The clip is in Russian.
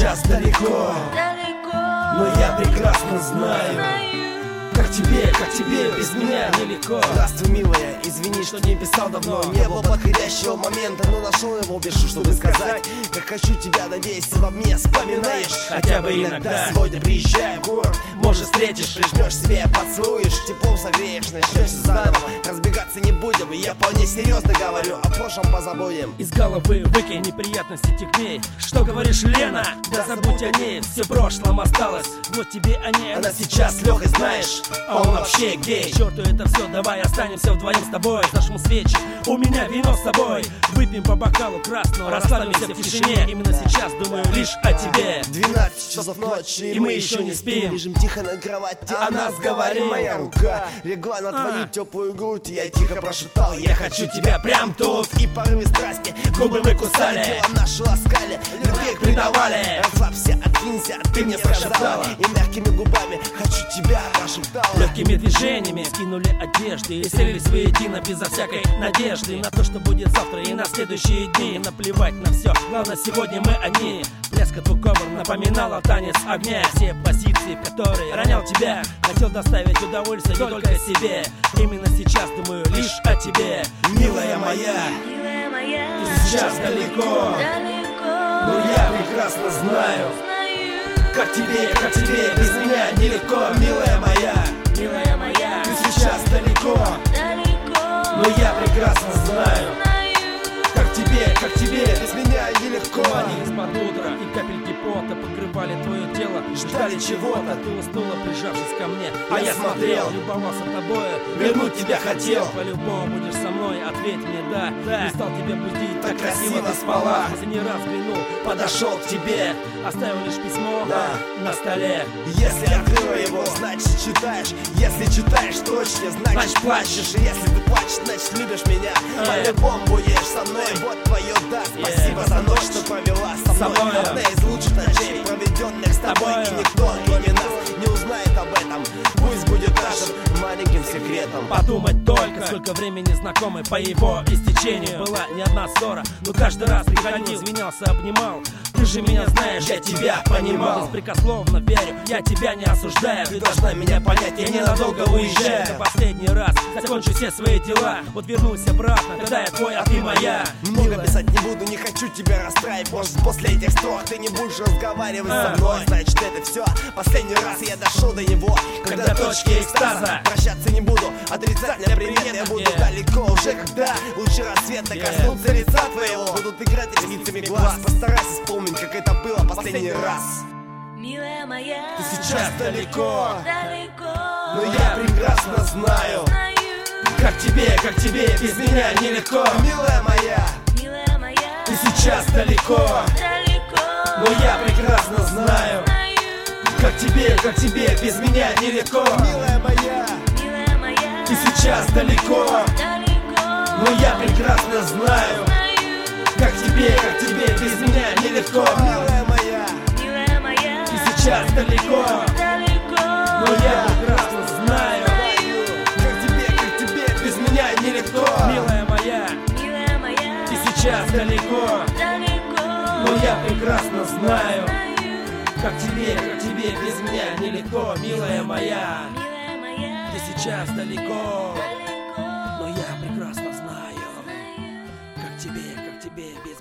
сейчас далеко, но я прекрасно знаю, как тебе без меня нелегко. Здравствуй, милая, извини, что не писал давно. Не было подходящего момента, но нашел его, пишу, чтобы сказать, как хочу тебя, надеюсь, ты во мне вспоминаешь. Хотя бы иногда. Сегодня приезжай в город, может встретишь, прижмешь себе, поцелуешь, теплом согреешь, начнешь заново. Разбегаться не будем, я вполне серьезно говорю, о прошлом позабудем. Из головы выкинь неприятности тех дней. Что говоришь, Лена? Да забудь о ней, все в прошлом осталось. Вот тебе о ней, Она сейчас с Лехой, знаешь, а он вообще гей. К черту это все, давай останемся вдвоем с тобой. Зажму свечи, у меня вино с собой. Выпьем по бокалу красного, расслабимся в тишине. Именно сейчас думаю лишь о тебе. 12 часов ночи, и мы еще не спим. Лежим тихо на кровати, о нас говорим. Моя рука легла на твою теплую грудь, я тихо прошептал: я хочу тебя прям тут. И порывы страсти губы мы кусали, тело наше ласкали, любви предавали. Расслабься, откинься, ты мне прошептала, и мягкими губами хочу тебя прошептала. Легкими движениями скинули одежды и слились воедино безо всякой надежды на то, что будет завтра и на следующие дни. Наплевать на все, главное сегодня мы одни. Плеска твой ковер напоминала танец огня. Все позиции, в которые ронял тебя, хотел доставить удовольствие не только себе. Именно сейчас думаю лишь о тебе, милая моя. Ты сейчас далеко, но я прекрасно знаю, как тебе без меня нелегко, милая моя. Ты сейчас далеко, но я прекрасно знаю, как тебе без меня нелегко. Тумане из-под утра и капельки пота покрывали твое тело, ждали чего-то. Ты уснула, прижавшись ко мне, а я смотрел, любовался тобою, вернуть тебя хотел. По-любому будешь со мной, ответь мне да. Не стал тебя будить, так красиво ты спала. Последний раз взглянул, подошел к тебе, оставил лишь письмо на столе. Если открыла его, значит читаешь. Если читаешь точно, значит плачешь. И если ты плачешь, значит любишь меня. По-любому будешь со мной, вот твое да. Спасибо за ночь, что провела со мной. Одна из лучших ночей, проведенных с тобой. И никто, кроме нас, не узнает об этом. Пусть будет нашим маленьким секретом. Подумать только, сколько времени знакомы по его истечению. Была не одна ссора, но каждый раз приходил, извинялся, обнимал. Ты же меня знаешь, я тебя понимал. Беспрекословно верю, я тебя не осуждаю. Ты должна меня понять, я ненадолго уезжаю. На последний раз закончу все свои дела. Вот вернусь обратно, когда я твой, а ты моя. Много писать не буду, не хочу тебя расстраивать. Может, после этих строк ты не будешь разговаривать со мной. Значит, это все, последний раз я дошел до него, когда точки экстаза. Прощаться не буду, отрицательно привет. Я буду далеко уже, когда лучший рассвет коснутся лица твоего. Будут играть ресницами глаз. Постарайся вспомнить, как это было последний раз. Милая моя, ты сейчас далеко, но но я прекрасно знаю, как тебе без меня нелегко, милая моя. Ты сейчас далеко, но я прекрасно знаю, как тебе без меня нелегко, Милая моя. Ты сейчас далеко, но я прекрасно знаю, как тебе без меня нелегко, Милая моя. Ты сейчас далеко, но я прекрасно знаю, Как тебе без меня нелегко, милая моя. Ты сейчас далеко, но я прекрасно знаю, как тебе без меня нелегко, милая моя. Ты сейчас далеко, но я прекрасно знаю, как тебе без